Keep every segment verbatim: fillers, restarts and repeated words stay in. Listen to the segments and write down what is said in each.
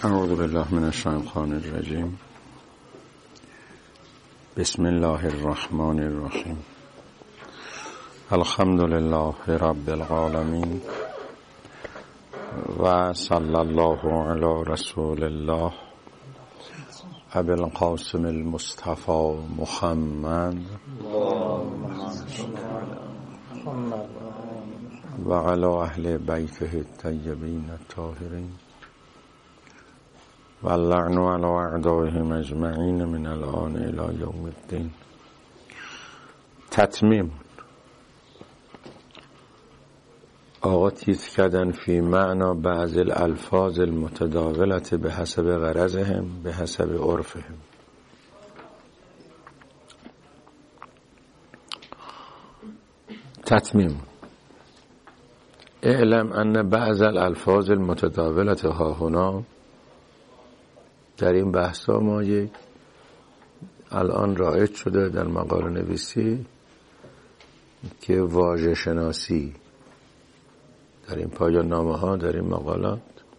اعوذ بالله من الشیطان الرجیم. بسم الله الرحمن الرحیم. الحمد لله رب العالمین و صلی الله علی رسول الله ابی القاسم المصطفى محمد و علی اهل بیته الطیبین الطاهرین و اللعن علی اعدائهم اجمعین من الآن الی یوم الدین. تتمیم. آقا تیز کردن فی معنا بعض الالفاظ المتداولت به حسب غرضهم به حسب عرفهم. تتمیم. اعلم ان بعض الالفاظ المتداولت ها هنا، در این بحثا ما یک الان رایج شده در مقاله نویسی که واژه شناسی در این پایان نامه ها، در این مقالات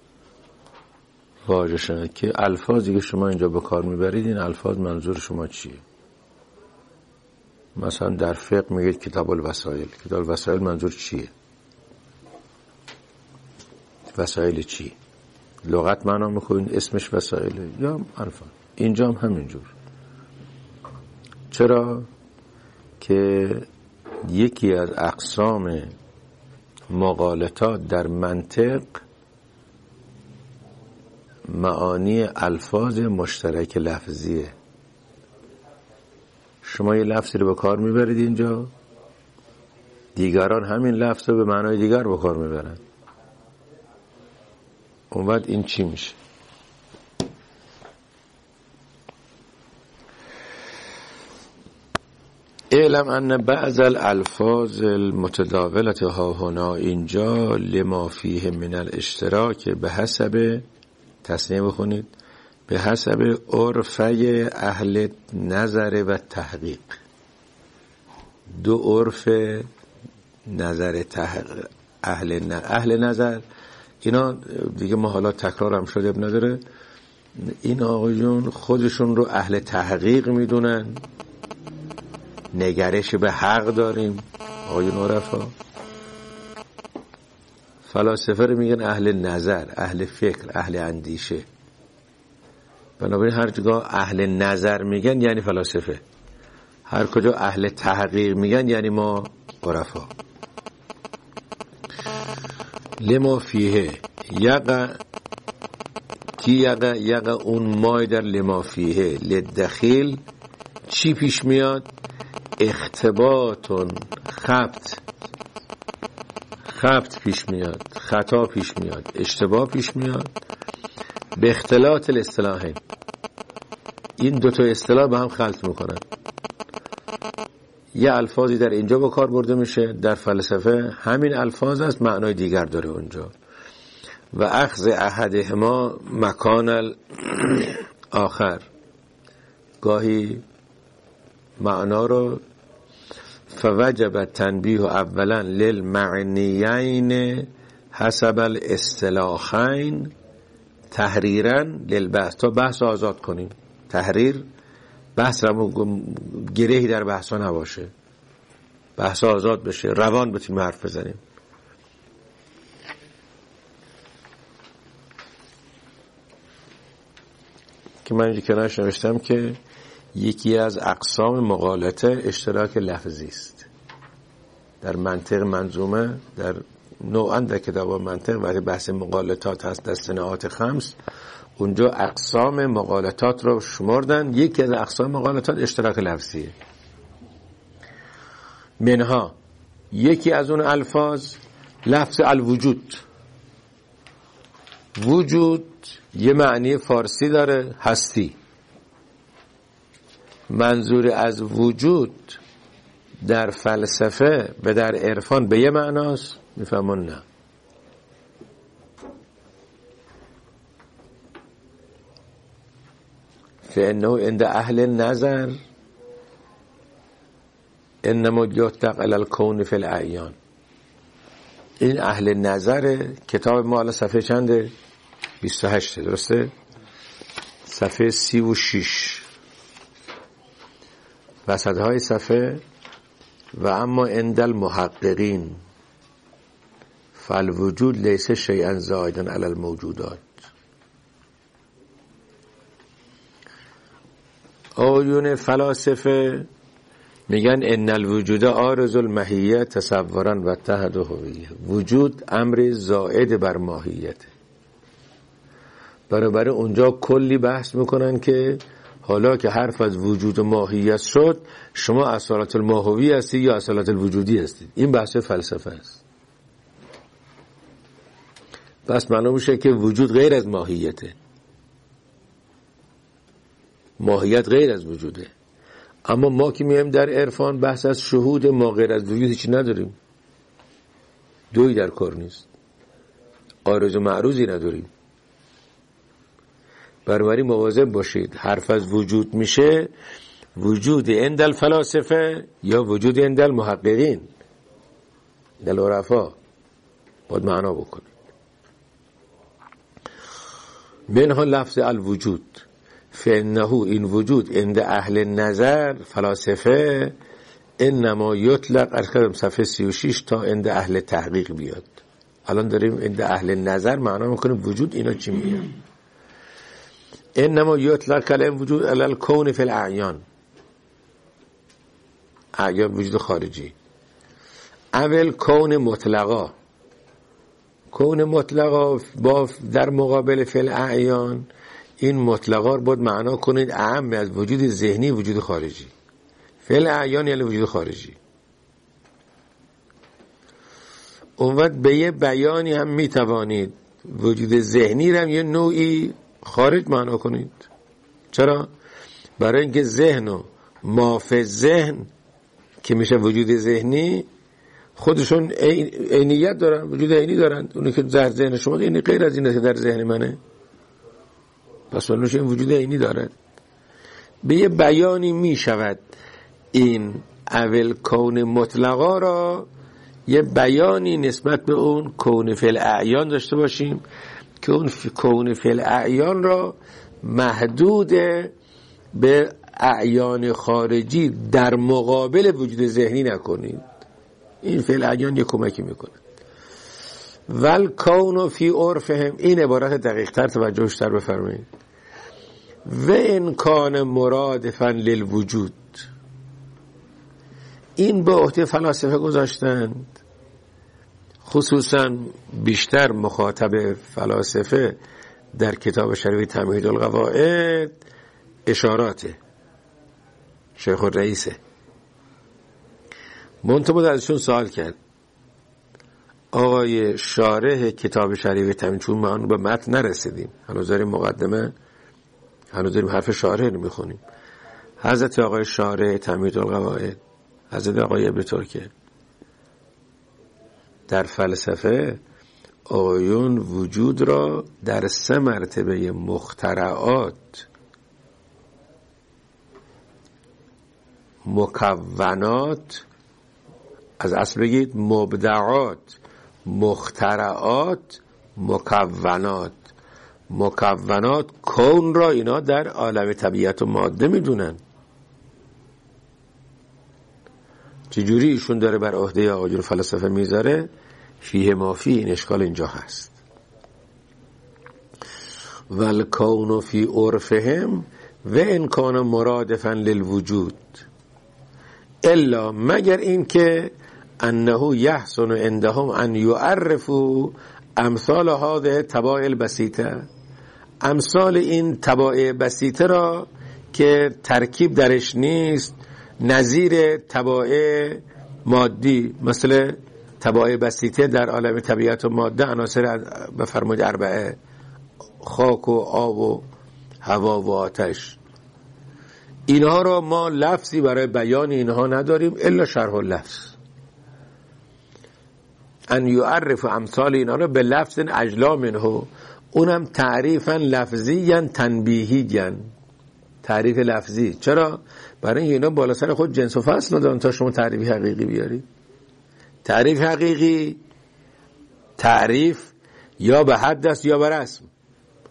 واژه شناسی که الفاظی که شما اینجا به کار میبرید این الفاظ منظور شما چیه. مثلا در فقه میگید کتاب الوسائل، کتاب الوسائل منظور چیه؟ وسائل چی؟ لغت معنا میکنین اسمش وسائله یا الفاظ. اینجا هم همینجور. چرا؟ که یکی از اقسام مغالطات در منطق معانی الفاظ مشترک لفظیه. شما یه لفظی رو به کار میبرید اینجا، دیگران همین لفظ رو به معنای دیگر به کار میبرند. اون وقت این چی میشه؟ اعلم ان بعض الالفاظ المتداولت ها هنا، اینجا لما فیه من الاشتراک به حسب، تصنیه بخونید، به حسب عرفه اهل نظر و تحقیق. دو عرف نظر تحقیق اهل نظر. اهل نظر اینا دیگه ما حالا تکرار هم شده اب نداره، این آقایون خودشون رو اهل تحقیق میدونن، نگرش به حق داریم. آقایون عرفا فلاسفه رو میگن اهل نظر، اهل فکر، اهل اندیشه. بنابراین هر جا اهل نظر میگن یعنی فلاسفه، هر کجا اهل تحقیق میگن یعنی ما عرفا. لما فیه یقع کی یقع یقع اون مای در لما فیه لدخیل چی پیش میاد؟ اختباطون خبط خبط پیش میاد، خطا پیش میاد، اشتباه پیش میاد. به اختلاط الاصطلاحین، این دوتا اصطلاح به هم خلط میکنن. یه الفاظی در اینجا با کار برده میشه، در فلسفه همین الفاظ است، معنای دیگر داره اونجا. و اخذ احدهما مکان آخر، گاهی معنا رو فوجب تنبیه اولا للمعنیین حسب الاصطلاحین تحریرا للبحث، تا بحث آزاد کنیم. تحریر بحث رو گرهی در بحث ها نباشه، بحث آزاد بشه، روان بتونیم حرف بزنیم. که من اینجا کنارش نوشتم که یکی از اقسام مغالطه اشتراک لفظی است در منطق منظومه. در نوعا در کتاب منطق وقتی بحث مغالطات هست در صناعات خمس، اونجا اقسام مغالطات رو شمردن. یکی از اقسام مغالطات اشتراک لفظیه. منها یکی از اون الفاظ لفظ الوجود. وجود یه معنی فارسی داره، هستی. منظور از وجود در فلسفه و در عرفان به یه معناست، میفهمون نه. فانه عند اهل نظر انما یطلق علی الکون فی الاعیان. این اهل نظر. کتاب ما الان صفحه چنده؟ بیست و هشت درسته؟ صفحه سی و شش وسط های صفحه. و اما عند المحققین فالوجود لیس شیئا زائدا علی الموجودات. آیون فلاسفه میگن ان الوجود عارض الماهیه تصورا و تحت هویه. وجود امر زائد بر ماهیت. برابر اونجا کلی بحث میکنن که حالا که حرف از وجود و ماهیت شد، شما اصالت الماهوی هستید یا اصالت الوجودی هستید. این بحث فلسفه است. بس معلوم میشه که وجود غیر از ماهیته، ماهیت غیر از وجوده. اما ما که میایم در عرفان بحث از شهود، ما غیر از وجود هیچی نداریم، دوی در کار نیست، عارض و معروضی نداریم. بنابراین مواظب باشید. حرف از وجود میشه وجود عند الفلاسفه یا وجود عند المحققین، عند العرفا باید معنا بکنید. منها لفظ الوجود فانه، این وجود عند اهل نظر فلاسفه انما یطلق، از کردم صفحه سی و شش تا عند اهل تحقیق بیاد. الان داریم عند اهل نظر معنا میکنیم وجود اینا چی میگن. انما یطلق کلمه وجود علی الکون فی الاعیان، اعیان وجود خارجی. اول کون مطلقا، کون مطلقا با در مقابل فی الاعیان، این مطلقا رو باید معنا کنید اعم از وجود ذهنی وجود خارجی. فی الاعیان یعنی وجود خارجی. اون وقت به یه بیانی هم میتوانید وجود ذهنی رو هم یه نوعی خارج معنا کنید. چرا؟ برای اینکه ذهن و ما فی ذهن که میشه وجود ذهنی خودشون عینیت دارن، وجود عینی دارن. اونی که در ذهن شما این غیر از اینه که در ذهن منه، پس اونش این وجود عینی دارن. به یه بیانی میشود این اول کون مطلقا را یه بیانی نسبت به اون کون فی الاعیان داشته باشیم که اون کون فی الاعیان را محدود به اعیان خارجی در مقابل وجود ذهنی نکنید. این فی الاعیان یه کمکی میکنه. ول کون فی عرفهم، این عبارت دقیق تر توجهش تر بفرمایید. و ان کان مرادفا للوجود، این به عهده فلاسفه گذاشتند، خصوصا بیشتر مخاطب فلاسفه در کتاب شریف تمهید القواعد اشارات شیخ الرئیسه. منتها ازشون سوال کرد آقای شارح کتاب شریف تمهید، چون ما به متن نرسیدیم، هنوز داریم مقدمه، هنوز داریم حرف شارح رو میخونیم. حضرت آقای شارح تمهید القواعد، حضرت آقای ابن ترکه، در فلسفه آیون وجود را در سه مرتبه مخترعات، مکونات، از اصل بگید مبدعات، مخترعات، مکونات. مکونات کون را اینا در عالم طبیعت و ماده میدونن. چجوری ایشون داره بر عهده آقایون فلسفه میذاره؟ فیه ما فیه، این اشکال اینجا هست. والکون فی عرفهم و ان کان مرادفا للوجود، الا مگر این که انه یحسن عندهم ان یعرفوا امثال هذه تباع البسیطه، امثال این تباع بسیطه را که ترکیب درش نیست، نظیر تباع مادی، مثل تباع بسیطه در عالم طبیعت و ماده، عناصر بفرمایید اربعه، خاک و آب و هوا و آتش، اینها را ما لفظی برای بیان اینها نداریم الا شرح اللفظ. ان یعرف امثال اینها را به لفظ اجلا منه، اونم تعریفا لفظی تنبیهی، تعریف لفظی. چرا؟ برای اینکه اینا بالا سر خود جنس و فصل ندارن تا شما تعریف حقیقی بیاری. تعریف حقیقی تعریف یا به حد است یا به رسم.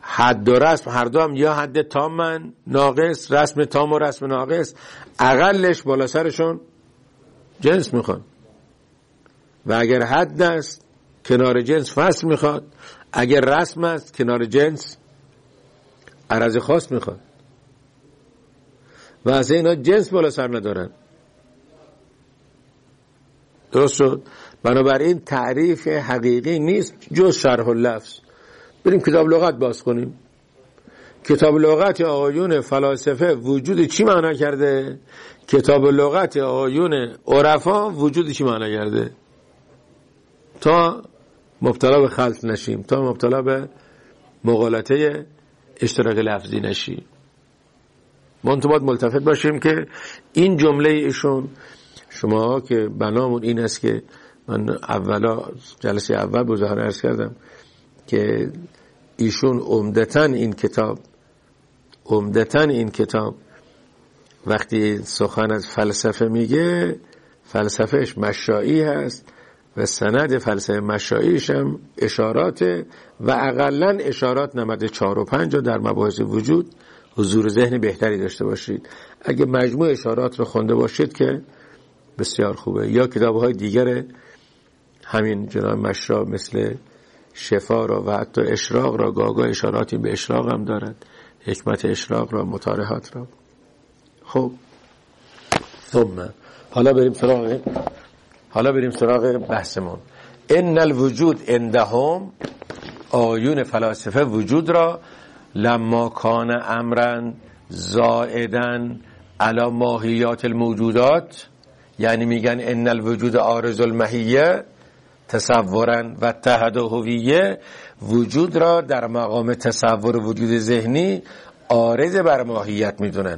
حد و رسم هر دو هم یا حد تام ناقص، رسم تام و رسم ناقص، اقلش بالا سرشون جنس میخواد. و اگر حد است کنار جنس فصل میخواد، اگر رسم است کنار جنس عرض خاص میخواد. و از اینا جنس بالا سر ندارن. درست شد؟ بنابراین تعریف حقیقی نیست جز شرح اللفظ. بریم کتاب لغت باز کنیم. کتاب لغت آقایون فلاسفه وجود چی معنا کرده؟ کتاب لغت آقایون عرفا وجود چی معنا کرده؟ تا مبتلا به خلط نشیم، تا مبتلا به مغالطه اشتراک لفظی نشیم. ما باید ملتفت باشیم که این جمله ایشون، شما که بنامون این است که من اولا جلسه اول بزرگان عرض کردم که ایشون عمدتاً این کتاب عمدتاً این کتاب وقتی سخن از فلسفه میگه، فلسفهش مشائی هست و سند فلسفه مشائیش هم اشاراته و اقلن اشارات نمد چار و پنج در مباحث وجود حضور ذهنی بهتری داشته باشید. اگه مجموع اشارات رو خونده باشید که بسیار خوبه. یا کتاب‌های دیگر همین جناب مشا مثل شفا را و حتی اشراق را، گاگا اشاراتی به اشراق هم دارد، حکمت اشراق را، مطارحات را. خب ثم حالا بریم سراغ حالا بریم سراغ بحثمون. ان الوجود عندهم، آیون فلاسفه وجود را لما کان امرا زائدا علی ماهیات الموجودات، یعنی میگن ان الوجود عارض المحیه تصورا و اتحاد هویه، وجود را در مقام تصور وجود ذهنی عارض بر ماهیت میدونن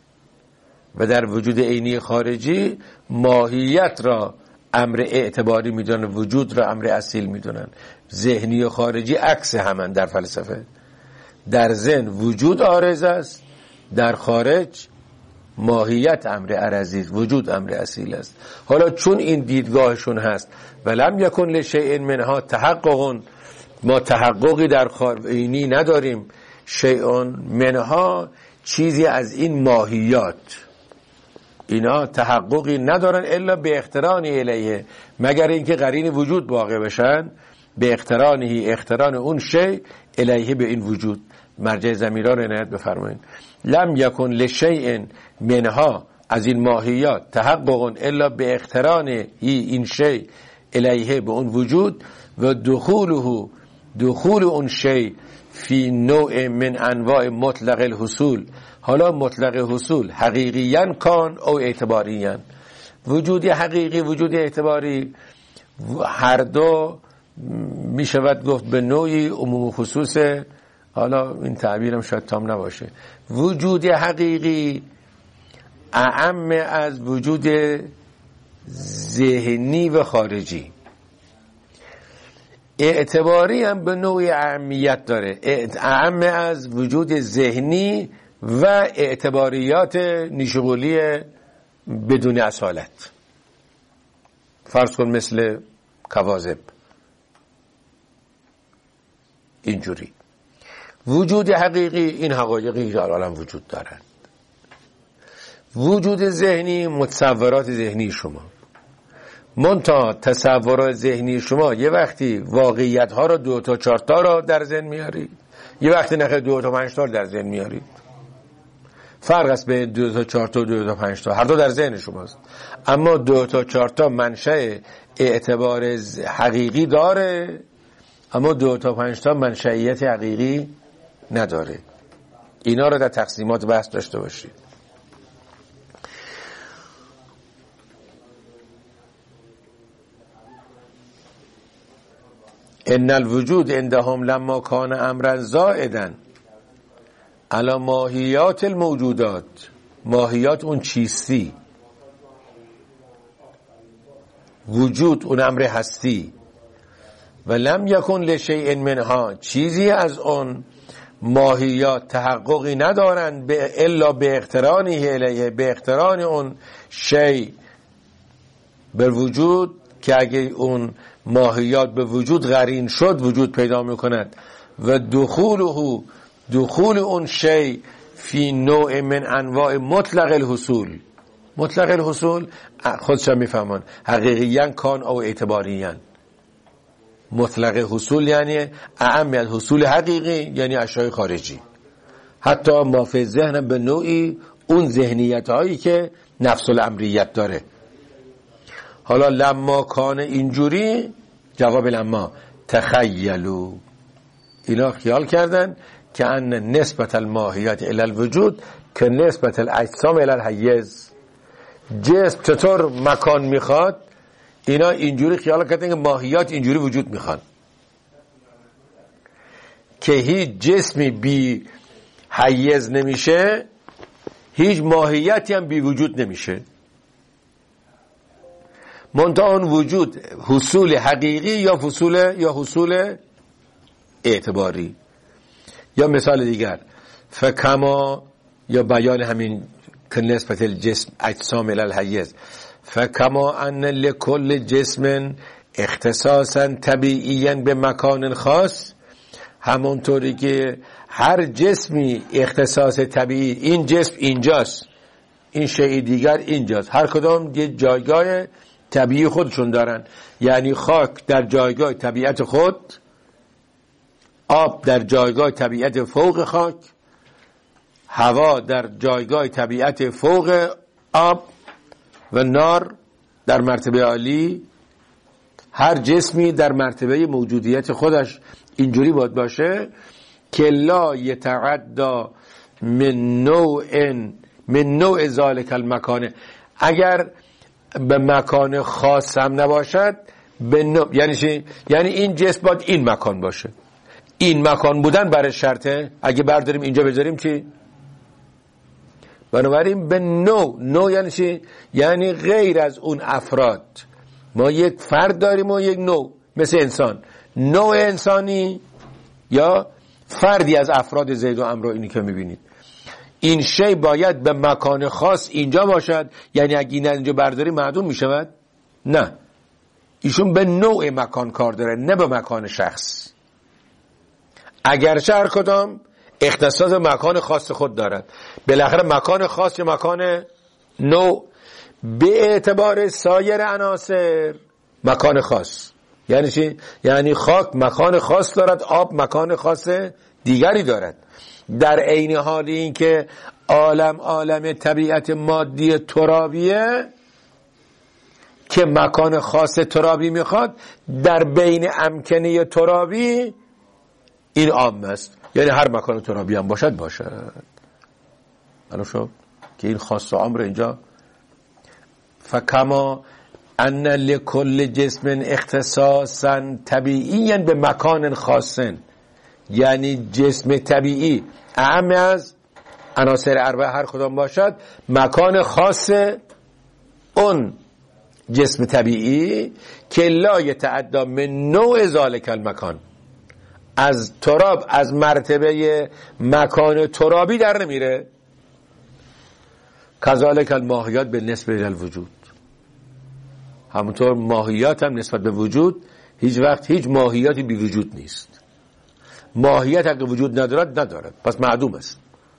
و در وجود عینی خارجی ماهیت را امر اعتباری میدونن، وجود را امر اصیل میدونن. ذهنی و خارجی عکس همن در فلسفه. در ذهن وجود عارض است، در خارج ماهیت امر عرضی، وجود امر اصیل است. حالا چون این دیدگاهشون هست ولم یکن لشیء منها تحقق، ما تحققی در عینی نداریم، شیء منها چیزی از این ماهیات اینا تحققی ندارن الا به اقتران الیه، مگر اینکه قرین وجود واقع بشن، به اقترانه، اقتران اون شیء الیه به این وجود. مرجع ضمیرا رو عنایت بفرمایید. لم یکن لشیء منها، از این ماهیات، تحقق الا به اقتران این شیء الیه به اون وجود و دخوله، دخول اون شیء فی نوع من انواع مطلق الحصول. حالا مطلق حصول حقیقیاً کان او اعتباریاً، وجودی حقیقی وجود اعتباری هر دو می شود گفت به نوعی عموم خصوص. حالا این تعبیرم شاید تام نباشه. وجود حقیقی اعم از وجود ذهنی و خارجی، اعتباری هم به نوعی اهمیت داره، اعم از وجود ذهنی و اعتباریات نیشغولی بدون اصالت. فرض کن مثل کواذب اینجوری. وجود حقیقی این حقایقی در عالم وجود دارند. وجود ذهنی متصورات ذهنی شما، منتها تصورات ذهنی شما یه وقتی واقعیت ها رو دو تا چهار تا رو در ذهن میارید، یه وقتی نخیر دو تا پنج تا رو در ذهن میارید. فرق است بین دو تا چهار تا و دو تا پنج تا، هر دو در ذهن شماست. اما دو تا چهار تا منشأ اعتبار حقیقی داره، اما دو تا پنج تا منشأیت حقیقی نداره. اینا رو در تقسیمات بحث داشته باشید. ان الوجود عندهم لما کان امرا زائدا علی ماهیات الموجودات، ماهیات اون چیستی، وجود اون امر هستی، و لم یکن لشیء منها، چیزی از اون ماهیات تحققی ندارند به الا به اقترانه الیه، به اقتران اون شیء به وجود، که اگه اون ماهیات به وجود قرین شد وجود پیدا میکند و دخوله دخول اون شی فی نوع من انواع مطلق الحصول. مطلق الحصول خودشان میفهمان حقیقیاً کان او اعتباریاً. مطلق حصول یعنی اعم از حصول حقیقی، یعنی اشیاء خارجی، حتی ما فی ذهن به نوعی اون ذهنیت هایی که نفس الامریت داره. حالا لما کان اینجوری، جواب لما تخیلو، اینا خیال کردن که ان نسبت الماهیت الی الوجود که نسبت الاجسام الی الحیز. جسم چطور مکان میخواد، اینا اینجوری خیال کردن که ماهیات اینجوری وجود میخوان، که هیچ جسمی بی حیز نمیشه، هیچ ماهیتی هم بی وجود نمیشه. منتها اون وجود حصول حقیقی یا حصول یا حصول اعتباری. یا مثال دیگر، فکما، یا بیان همین که نسبت الجسم اجسام الی الحیز، فکما ان لکل جسم اختصاصا طبیعیا به مکان خاص، همونطوری که هر جسمی اختصاص طبیعی، این جسم اینجاست، این شیء دیگر اینجاست، هر کدام یه جایگاه طبیعی خودشون دارن. یعنی خاک در جایگاه طبیعت خود، آب در جایگاه طبیعت فوق خاک، هوا در جایگاه طبیعت فوق آب، و نار در مرتبه عالی. هر جسمی در مرتبه موجودیت خودش اینجوری باید باشه که لا یتعدی من نوع من نوع ذالک المکان. اگر به مکان خاص هم نباشد، به نوع، یعنی چی؟ یعنی این جسم باید این مکان باشه. این مکان بودن برای شرطه. اگه برداریم اینجا بذاریم چی؟ بنابراین به نوع. نوع یعنی چی؟ یعنی غیر از اون افراد. ما یک فرد داریم و یک نوع، مثل انسان. نوع انسانی یا فردی از افراد زید و عمرو، اینی که میبینید. این شی باید به مکان خاص اینجا باشد. یعنی اگه این اینجا برداری معدوم میشود؟ نه، ایشون به نوع مکان کار داره، نه به مکان شخص. اگرچه هر کدام اختصاص مکان خاص خود دارد، بالاخره مکان خاص یا مکان نوع به اعتبار سایر عناصر مکان خاص. یعنی چی؟ یعنی خاک مکان خاص دارد، آب مکان خاص دیگری دارد. در عین حال این که عالم عالم طبیعت مادی ترابیه که مکان خاص ترابی میخواد، در بین امکنه ترابی این عام است. یعنی هر مکان ترابی هم باشد باشد. معلوم شد که این خاص و عام رو اینجا فکما ان لکل جسم اختصاصا طبیعیا به مکان خاص، یعنی جسم طبیعی اهم از عناصر اربعه هر کدام باشد، مکان خاص اون جسم طبیعی که لا یتعدی من نوع ذالک المکان، از تراب، از مرتبه مکان ترابی در نمیره. کذالک الماهیات بالنسبه الی الوجود، همونطور ماهیات هم نسبت به وجود هیچ وقت هیچ ماهیاتی بی وجود نیست. ماهیت اگر وجود ندارد ندارد، پس معدوم است.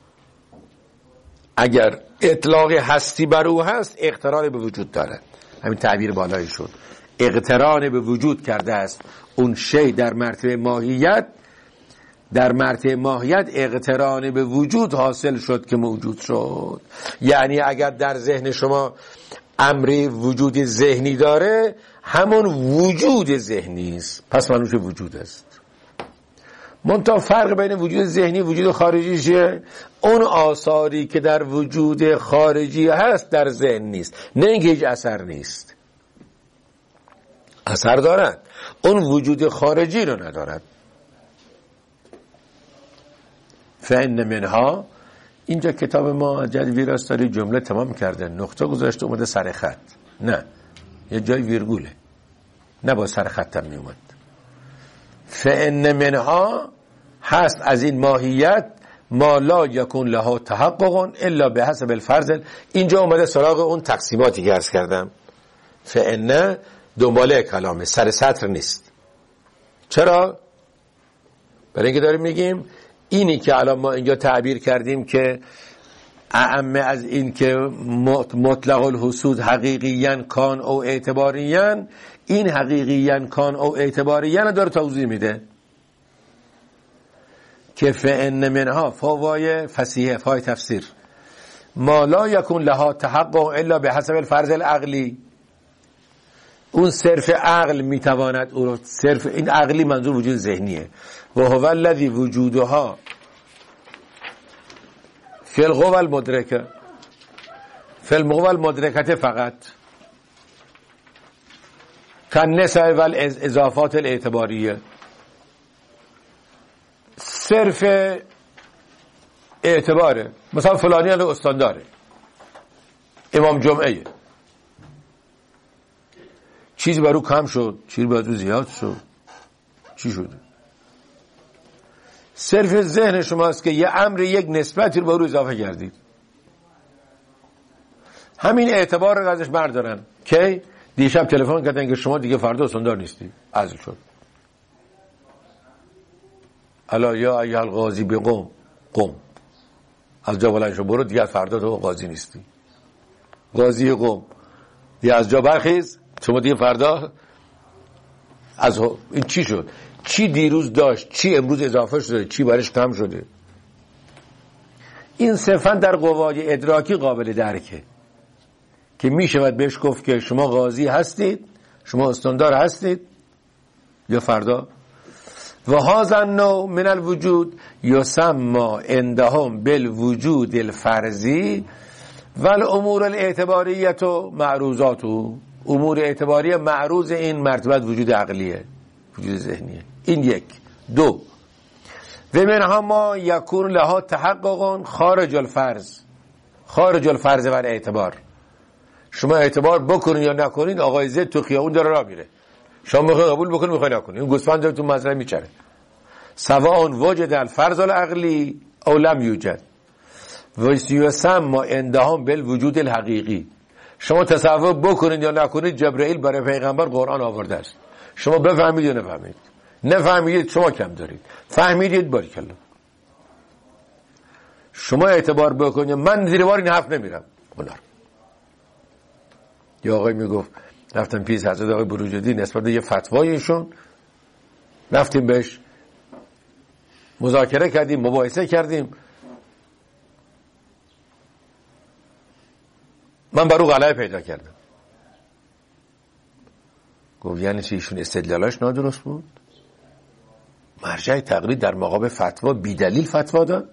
اگر اطلاق هستی بر او هست، اقتران به وجود دارد. همین تعبیر بالایی شد، اقتران به وجود کرده است. اون شی در مرتبه ماهیت، در مرتبه ماهیت اقتران به وجود حاصل شد که موجود شد. یعنی اگر در ذهن شما امری وجود ذهنی داره، همون وجود ذهنی است، پس معنوش وجود است. منتها فرق بین وجود ذهنی و وجود خارجی چیه؟ اون آثاری که در وجود خارجی هست در ذهن نیست. نه اینکه هیچ اثر نیست، اثر دارد، اون وجود خارجی رو ندارد. فإن منها، اینجا کتاب ما جد ویراستاری جمله تمام کرده، نقطه گذاشته اومده سر خط. نه، یه جای ویرگوله، نه با سر خط هم می اومد. فإن منها هست از این ماهیت ما لا یکون لها تحقق الا به حسب الفرض. اینجا اومده سراغ اون تقسیماتی که عرض کردم. فإن دنباله کلامه، سر سطر نیست. چرا؟ برای اینکه داریم میگیم اینی که الان ما اینجا تعبیر کردیم که اعمه از این که مطلق الحسود حقیقیاً کان او اعتباریاً، این حقیقیاً کان او اعتباریاً داره توضیح میده که فإن منها فوای فصیحه فای تفسیر ما لا یکون لها تحقق الا به حسب الفرض العقلی. اون صرف عقل میتواند او رو، صرف این عقلی منظور وجود ذهنیه، و هو الذی وجودها فی القوى المدرکه فی القوى المدرکه فقط کالنسب والاضافات الاعتباریه. صرف اعتباره، مثلا فلانی الان استانداره، امام جمعه، چیزی برو کم شد، چیزی برو زیاد شد، چی شده؟ صرف ذهن شماست که یه امر، یک نسبتی رو برو اضافه کردید. همین اعتبار رو ازش بردارن که دیشب تلفن کردن که شما دیگه فردا استاندار نیستی، عزل شد. الا یا ایها القاضی بقوم قوم، از جا بلند شو، برو دیگه فردا تو قاضی نیستی، قاضی قوم، دیگه از جا برخیز، شما دیگه فردا از این چی شد؟ چی دیروز داشت، چی امروز اضافه شده، چی برش کم شده؟ این صرفا در قوای ادراکی قابل درکه که می شود بهش گفت که شما قاضی هستید، شما استاندار هستید یا فردا. و هذا النوع من الوجود یسمى عندهم بالوجود الفرضی و الامور الاعتباریه معروضات. امور اعتباریه معروض این مرتبه وجود عقلیه، وجود ذهنیه. این یک. دو، و منها ما یکون لها تحقق خارج الفرض، خارج الفرض و اعتبار. شما اعتبار بکنین یا نکنین، آقای زید تو خیابون داره راه میره، شما میخواین قبول بکنین میخواین نکنین، این گوسفند تو مزرعه میچره، سواء وجد الفرض العقلی او لم یوجد و یسمى عندهم بالوجود الحقیقی. شما تصور بکنین یا نکنین، جبرئیل برای پیغمبر قرآن آورده است. شما بفهمید یا نفهمید، نفهمید شما کم دارید، فهمیدید باریکلا. شما اعتبار بکنید، من زیر بار این حرف نمیرم. اونار یا آقای میگفت رفتم پیش حضرت آقای بروجردی نسبت به یه فتوای ایشون، رفتیم بهش مذاکره کردیم، مباحثه کردیم، من برو غلبه پیدا کردم. گفت یعنی چی؟ ایشون استدلالاش نادرست بود؟ مرجع تقلید در مقابل فتوا بی دلیل فتوا داد؟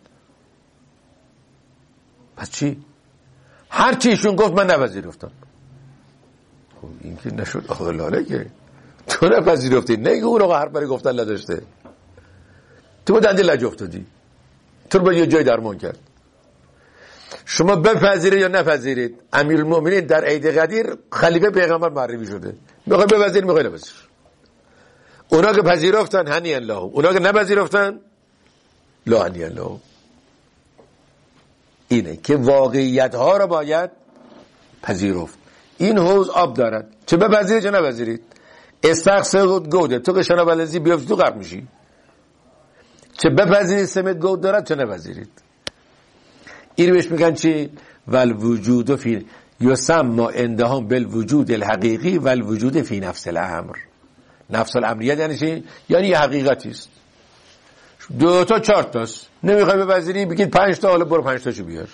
پس چی؟ هر چی ایشون گفت من نپذیرفتم. خب این که نشد آقا لاله که تو نپذیرفتی، نه که اون آقا هر بری گفتن نداشته، تو با دنده لج افتادی، تو رو با یه جای درمان کرد. شما بپذیرید یا نپذیرید، امیرالمومنین در عید قدیر خلیفه پیغمبر معرفی شده، میخوای بپذیرید میخوای نپذیر. اونا که پذیرفتن هنی الله، اونا که نپذیرفتن لا هنی الله. اینه که واقعیت ها رو باید پذیرفت. این حوض آب دارد، چه بپذیرید چه نپذیرید. استغفر گوده، تو که شنا بلزی بیافتی تو غرق میشی. چه بپذیرید سمت گود دارد چه نپذیرید. این بهش میگن چی؟ والوجود فی یسمى عندهم بالوجود الحقیقی والوجود فی نفس الامر. نفس الامریت یعنی چی؟ یعنی یه حقیقتی است، دو تا چهار تاست، نمیخوای بپذیری بگید پنج تا، حالا برو پنج تاشو بیار.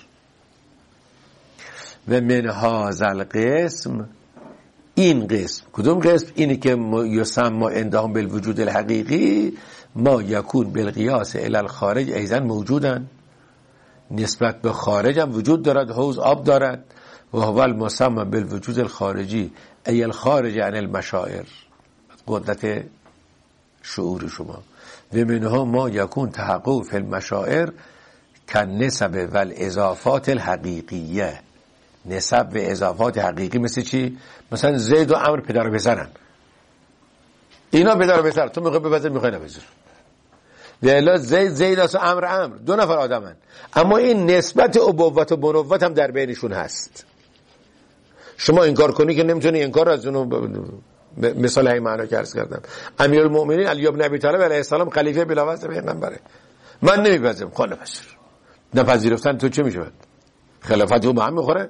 و من هذا القسم، این قسم، کدوم قسم؟ اینی که یسمى عندهم بالوجود الحقیقی ما یکون بالقیاس الی الخارج ایضا موجودن، نسبت به خارج هم وجود دارد، حوض آب دارد. و هو المسمى بالوجود الخارجی ای الخارج عن المشاعر، قدرت شعور شما. و منها ما یکون تحقق فی المشاعر کالنسب والاضافات الحقیقیه. نسب و اضافات حقیقی مثل چی؟ مثلا زید و عمرو پدر و پسرن، اینا پدر و پسر، تو میخوای بپذیر میخوای نپذیر. و الا زید زید است و عمرو عمرو، دو نفر آدمن، اما این نسبت ابوت و بنوت هم در بینشون هست. شما انکار کنی که نمیتونی انکار از اونو مثال همین معنا که عرض کردم. امیرالمؤمنین علی بن ابی طالب علیه السلام خلیفه بلاواسطه پیغمبره. من نمیپذیرم. خب نپذیر. نپذیرفتن تو چه میشه؟ خلافت او به هم میخوره؟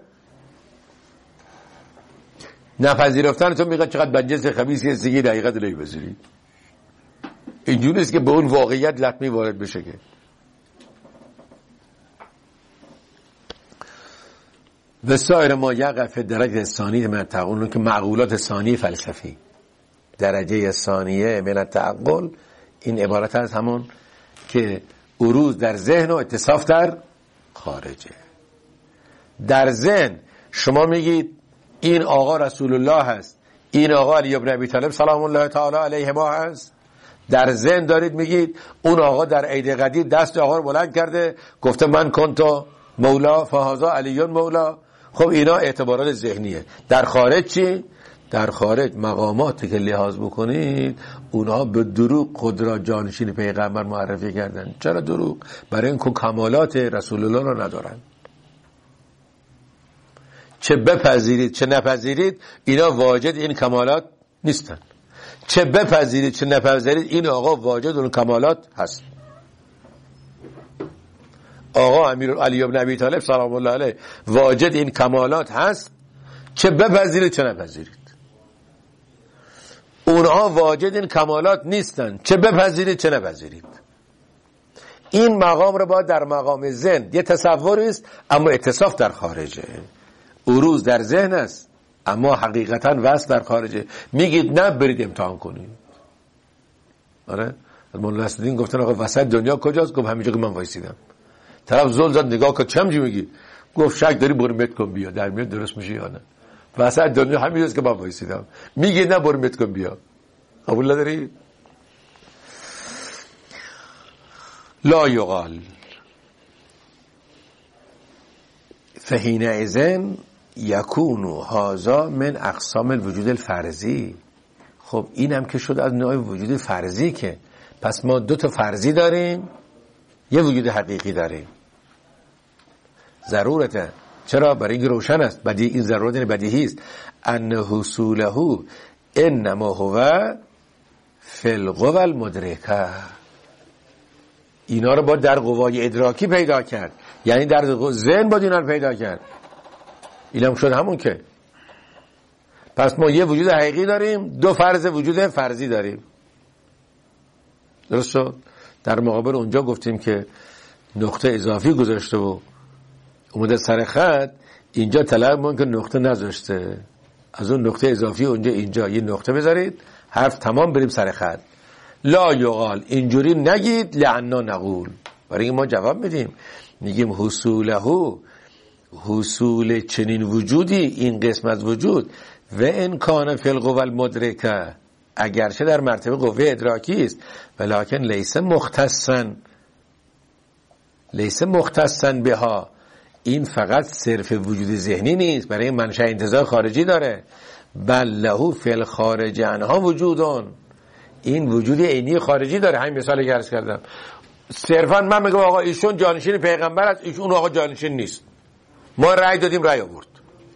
نپذیرفتن تو میگه چقدر بدجنس خبیثی هستی که دقیقت نمیپذیری. اینجوری است که به اون واقعیت لطمی وارد بشه. که وسائر ما یقف درجه ثانی من تعقل، که معقولات ثانی فلسفی درجه ثانیه من تعقل، این عبارت از همون که عروض در ذهن و اتصاف در خارجه. در ذهن شما میگید این آقا رسول الله هست، این آقا علی بن ابی طالب سلام الله تعالی علیه ما هست. در ذهن دارید میگید اون آقا در عید قدیر دست آقا رو بلند کرده گفته من کنتو مولا فهذا علی مولا. خب اینا اعتبارات ذهنیه. در خارج چی؟ در خارج مقاماتی که لحاظ بکنید اونها به دروغ خود را جانشین پیغمبر معرفی کردن. چرا دروغ؟ برای اینکه کمالات رسول الله را ندارن. چه بپذیرید چه نپذیرید اینا واجد این کمالات نیستن. چه بپذیرید چه نپذیرید این آقا واجد اون کمالات هست. آقا امیر علی بن ابی طالب سلام الله علیه واجد این کمالات هست، چه بپذیرید چه نپذیرید. اونها واجد این کمالات نیستن، چه بپذیرید چه نپذیرید. این مقام رو باید در مقام ذهن، یه تصوری است اما اتصاف در خارجه. عروض در ذهن است اما حقیقتا وصل در خارجه. میگید نه برید امتحان کنید. آره مولا نصرالدین گفتن آقا وسط دنیا کجاست؟ گفت همینجا که من وایسیدم. طرف زل زد نگاه که چم چی میگی؟ گفت شک داری برو مت کن بیا. در میاد درست میشه یا نه؟ وسط دنیا همینجاست که من وایسیدم. میگی نه برو مت کن بیا. قبول نداری؟ لا یقال فحینئذ یکون هذا من اقسام الوجود الفرضی. خب اینم که شد از نوع وجود فرضی. که پس ما دو تا فرضی داریم یه وجود حقیقی داریم. ضرورته. چرا؟ برای اینکه روشن است. بدیهی این ضرورت بدیهی است. ان حصوله انما هو فی القوى المدرکه. اینا رو باید در قوای ادراکی پیدا کرد، یعنی در ذهن باید اینا رو پیدا کرد. اینم شد همون که پس ما یه وجود حقیقی داریم، دو فرض وجود فرضی داریم. درست شد؟ در مقابل اونجا گفتیم که نقطه اضافی گذاشته و اومده سر خط، اینجا طلب مون که نقطه نذاشته، از اون نقطه اضافی اونجا اینجا یه نقطه بذارید، حرف تمام بریم سر خط. لا یقال، اینجوری نگید لعنا نقول، برای ما جواب میدیم میگیم حصوله حصول چنین وجودی، این قسم از وجود و ان کان فی القوى المدرکه، اگرچه در مرتبه قوه ادراکی است، ولکن لیس مختصا لیس مختصا بها، این فقط صرف وجود ذهنی نیست، برای منشأ انتزاع خارجی داره. بل له فی الخارج عنها وجودون، این وجود عینی خارجی داره. همین مثالی که عرض کردم، صرفا من میگم آقا ایشون جانشین پیغمبر است، ایشون آقا جانشین نیست، ما رأی دادیم رأی آورد.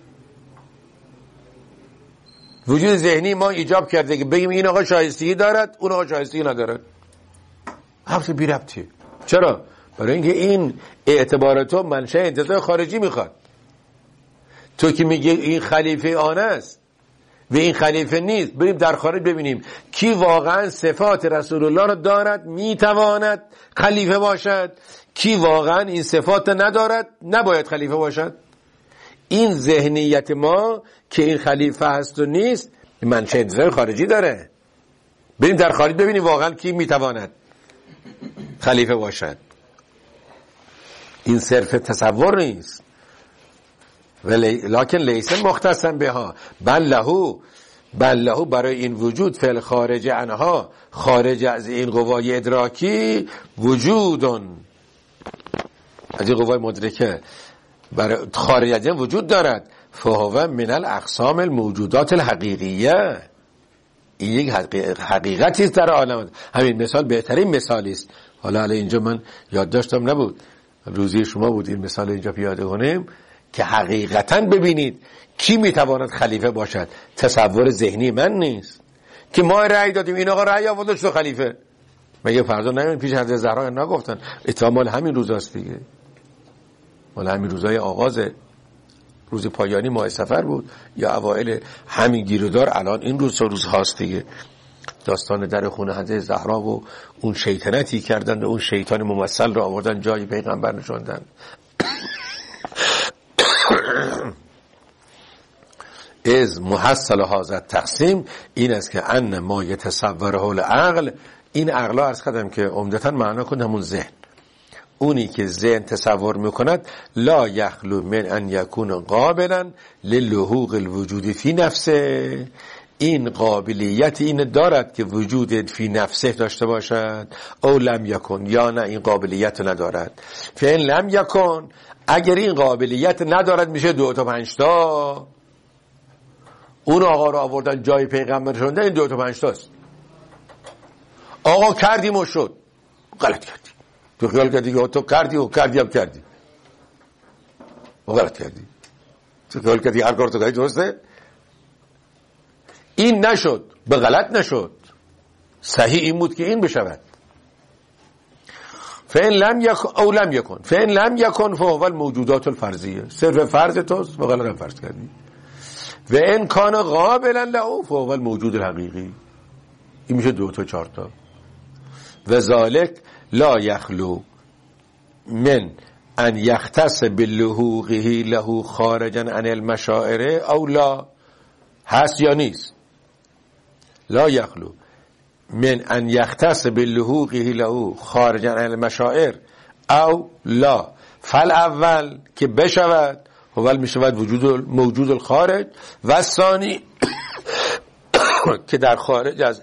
وجود ذهنی ما ایجاب کرده که بگیم این آقا شایستگی دارد اون آقا شایستگی ندارد. حرف بی ربطیه. چرا؟ برای اینکه این اعتبار تو منشأ انتزاع خارجی میخواد. تو که میگی این خلیفه آن است و این خلیفه نیست، بریم در خارج ببینیم کی واقعا صفات رسول الله را دارد میتواند خلیفه باشد، کی واقعا این صفات ندارد نباید خلیفه باشد. این ذهنیت ما که این خلیفه هست و نیست منشأ انتزاع خارجی داره. بریم در خارج ببینیم واقعا کی میتواند خلیفه باشد. این صرف تصور نیست. ولی لکن لیس مختصا بها بل له بل له برای این وجود فعل خارج عنها، خارج از این قوای ادراکی، وجودون از این قوای مدرکه برای خارج از این وجود دارد. فهو من الاقسام الموجودات الحقیقیه، این یک حقیقتی است در عالم. همین مثال بهترین مثالی است. حالا حالا اینجا من یاد داشتم نبود، روزی شما بود این مثال اینجا پیاده کنیم که حقیقتا ببینید کی میتواند خلیفه باشد. تصور ذهنی من نیست. که ما رأی دادیم این آقا رأی آورد شد خلیفه. مگه فردا نمیدن پیش حضرت زهرا نگفتن اتهام مال همین روزاست دیگه، مال همین روزای آغاز روز پایانی ماه صفر بود یا اوایل همین گیرودار، الان این روز روز هاست دیگه. داستان در خونه حضرت زهرا و اون شیطنتی کردن و اون شیطان ممثل رو آوردن جای پیغمبر نشوندن. از محصل هذا تقسیم این است که ان ما یتصوره العقل، این عقلا عرض کردم که عمدتا معنا کنه همون ذهن، اونی که ذهن تصور میکند لا یخلو من ان یکون قابلا للحوق الوجود فی نفسه، این قابلیت این دارد که وجود فی نفسه داشته باشد، او لم یکن یا نه این قابلیت ندارد. فین لم یکن، اگر این قابلیت ندارد میشه دو تا پنج تا. اون آقا رو آوردن جای پیغمبر شدن، این دو تا پنج تاست. آقا کردیم و شد، غلط کردی، تو خیال کردی که تو کردی و کردی هم کردی و غلط کردی، تو خیال کردی هر کار تو کردی درسته. این نشد، به غلط نشد، صحیح این بود که این بشود. فین لم یکن او لم یکن فین لم یکن فهو الموجودات الفرضیه، صرف فرض توست و غلط هم فرض کردی. و این کان قابلا له فهو الموجود الحقیقی، این میشه دو تا چهار تا. و ذالک لا یخلو من ان یختص باللحوقه له خارجا عن المشاعر او لا، هست یا نیست؟ لا یخلو من ان یختص باللحوقه له خارجا عن المشاعر او لا، فالاول که بشود اول میشود وجود موجود الخارج، و ثانی که در خارج از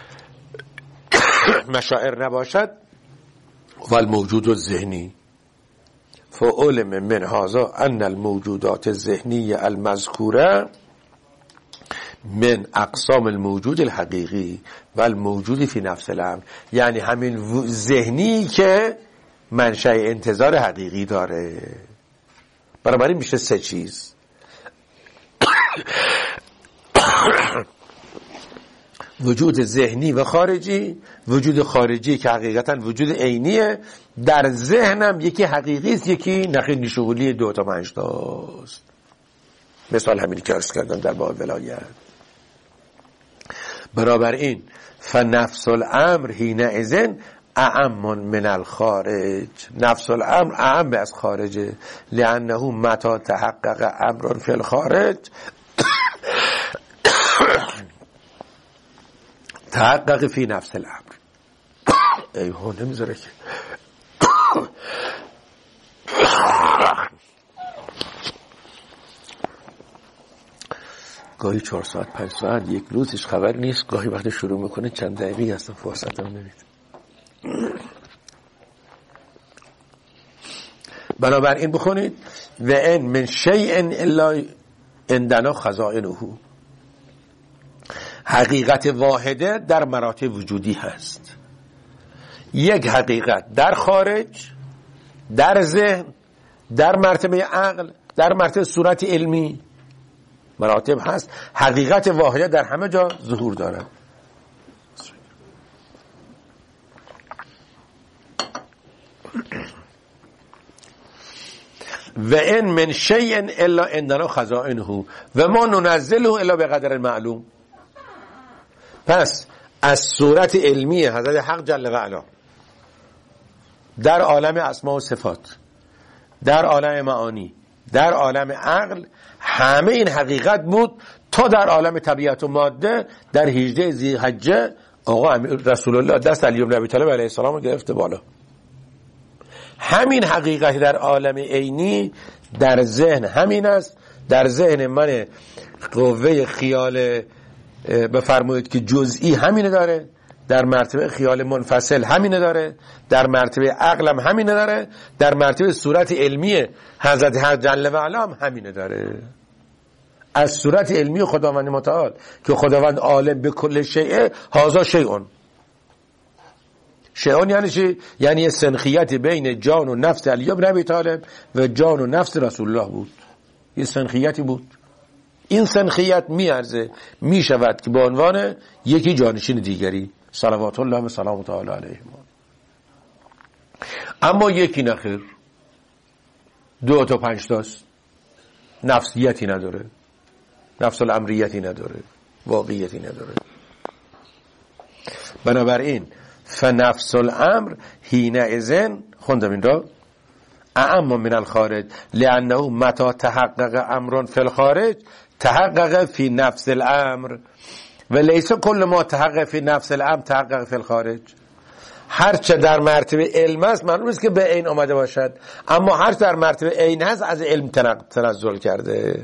مشاعر نباشد و الموجود الذهنی. فعلم من هذا ان الموجودات الذهنی المذکوره من اقسام الموجود الحقیقی و الموجود فی نفس الامر، یعنی همین ذهنی که منشأ انتظار حقیقی داره. بنابراین میشه سه چیز: وجود ذهنی و خارجی، وجود خارجی که حقیقتا وجود عینیه، در ذهنم یکی حقیقی است یکی نخیل شغلی دو تا پنج تاست. مثال همینی که عرض کردم در باب ولایت. بنابراین فنفس الامر حینئذ اعم من الخارج، نفس الامر اعم از خارجه، لانه متى تحقق امر فی الخارج تحقق فی نفس الامر. ای هو نمیذاره که گاهی چهار ساعت پنج ساعت یک روزش خبر نیست، گاهی وقتی شروع میکنه چند دقیقی هستن فرصت هم نمید. بنابراین بخونید و ان من شیء الا عندنا خزائنه، حقیقت واحده در مراتب وجودی هست. یک حقیقت در خارج، در ذهن، در مرتبه عقل، در مرتبه صورت علمی مراتب هست. حقیقت واحده در همه جا ظهور دارد. و ان من شیء الا عندنا خزائنه و ما ننزله الا بقدر معلوم. پس از صورت علمی حضرت حق جل و علا در عالم اسماء و صفات، در عالم معانی، در عالم عقل، همه این حقیقت بود تا در عالم طبیعت و ماده در هجده ذی‌حجه آقا رسول الله دست علی بن ابی طالب علیه السلام رو گرفته بالا. همین حقیقت در عالم عینی در ذهن همین است. در ذهن من قوه خیال بفرمایید که جزئی همینه داره، در مرتبه خیال منفصل همینه داره، در مرتبه عقلم همینه داره، در مرتبه صورت علمی حضرت حق جل و علا هم همینه داره. از صورت علمی خداوند متعال که خداوند عالم به کل شیء، هذا شیء. شیء یعنی چی؟ یعنی یه سنخیت بین جان و نفس علی بن ابی طالب و جان و نفس رسول الله بود. یه سنخیتی بود. این سنخیت میارزه میشود که به عنوان یکی جانشین دیگری صلوات الله و سلام تعالی علیه. اما یکی نخیر، دو تا پنج تاست، نفسیتی نداره، نفس الامریتی نداره، واقعیتی نداره. بنابراین فنفس الامر حینئذ، خوندم این را، اعم من الخارج لانه متى تحقق امر فی الخارج تحقق فی نفس الامر و لیس کل ما تحقق فی نفس الامر تحقق فی الخارج. هرچه در مرتبه علم است معلوم است که به عین آمده باشد، اما هرچه در مرتبه عین هست از علم تنزل کرده.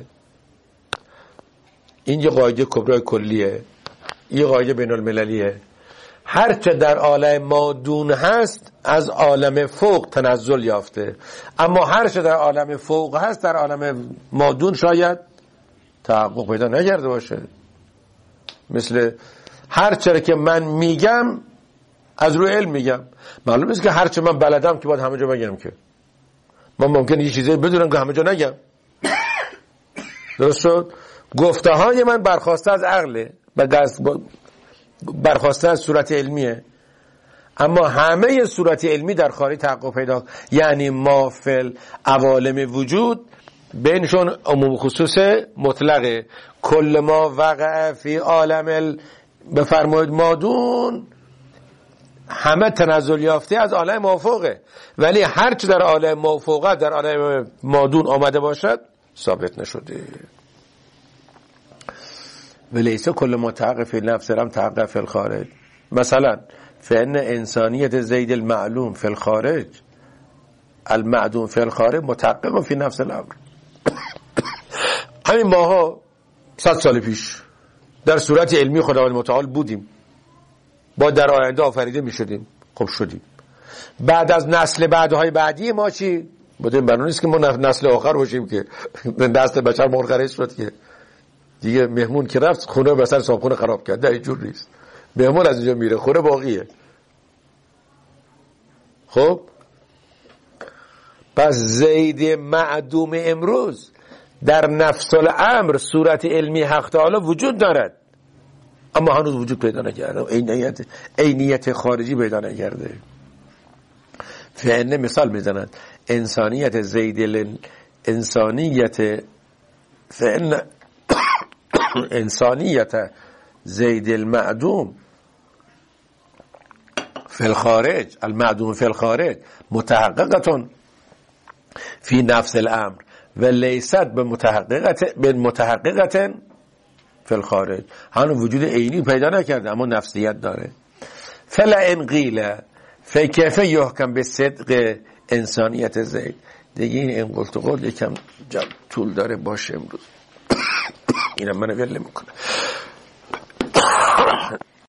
این یه قاعده کبرای کلیه، یه قاعده بین المللیه. هرچه در عالم مادون هست از عالم فوق تنزل یافته، اما هرچه در عالم فوق هست در عالم مادون شاید تحقق پیدا نکرده باشه. مثل هرچه که من میگم از روی علم میگم، معلوم است که هرچه من بلدم که باید همه جا بگم، که من ممکنه یه چیزی بدونم که همه جا نگم. درست شد؟ گفته های من برخواسته از عقله، برخواسته از صورت علمیه، اما همه صورت علمی در خارج تحقق پیدا، یعنی ما فی عوالم وجود بینشون عموم خصوص مطلقه. کل ما وقع فی عالم ال... بفرمایید مادون همه تنزل یافته از عالم موافقه، ولی هر چه در عالم موافقه در عالم مادون آمده باشد ثابت نشده. ولیسه کل ما تحقق فی نفس الامر تحقق فی الخارج. مثلا فإن انسانیت زید المعلوم فی الخارج المعدوم فی الخارج متحقق فی نفس الامر. همین ماها صد سال پیش در صورت علمی خداوند متعال بودیم، با در آینده آفریده می شدیم. خب شدیم. بعد از نسل بعدهای بعدی ما چی؟ بودیم برای نیست که ما نسل آخر باشیم که نسل بشر منقرض شد که دیگه مهمون که رفت خونه بسر صابخونه خراب کرد. در اینجور نیست. مهمون از اینجا میره، خونه باقیه. خب پس زید معدوم امروز در نفس الامر صورت علمی حق تعالی وجود دارد، اما هنوز وجود پیدا نکرده، عینیت عینیت خارجی پیدا نکرده. فعلا مثال میزنند انسانیت زید انسانیت فعلا انسانیت زید المعدوم فی الخارج المعدوم فی الخارج متحققتون فی نفس الامر و لیست به متحققت به متحققت فی الخارج. هنوز وجود عینی پیدا نکرده اما نفسیت داره. فلا ان قیل فکیف یحکم به صدق انسانیت زید. دیگه این انقلت قول یکم طول داره باشه امروز اینم منو ول میکنه.